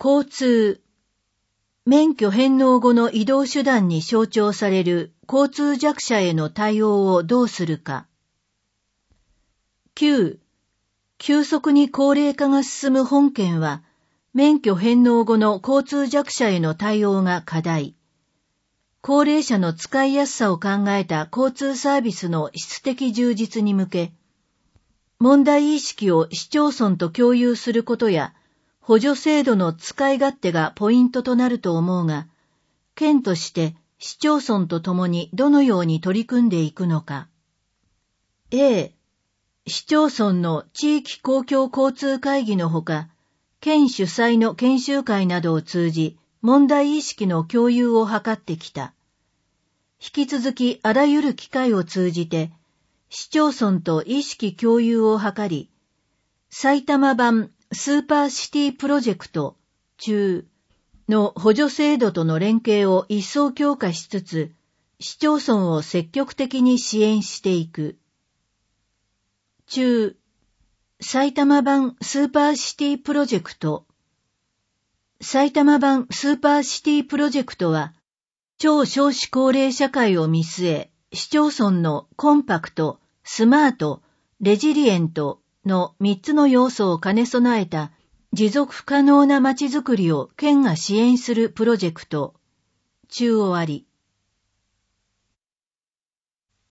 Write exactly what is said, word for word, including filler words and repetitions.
交通。免許返納後の移動手段に象徴される交通弱者への対応をどうするか。きゅう. 急速に高齢化が進む本県は、免許返納後の交通弱者への対応が課題。高齢者の使いやすさを考えた交通サービスの質的充実に向け、問題意識を市町村と共有することや、補助制度の使い勝手がポイントとなると思うが、県として市町村とともにどのように取り組んでいくのか。A、市町村の地域公共交通会議のほか、県主催の研修会などを通じ、問題意識の共有を図ってきた。引き続きあらゆる機会を通じて、市町村と意識共有を図り、埼玉版スーパーシティプロジェクト中の補助制度との連携を一層強化しつつ、市町村を積極的に支援していく。中、埼玉版スーパーシティプロジェクト。埼玉版スーパーシティプロジェクトは、超少子高齢社会を見据え、市町村のコンパクト、スマート、レジリエントのみっつの要素を兼ね備えた持続可能なまちづくりを県が支援するプロジェクト。中終わり。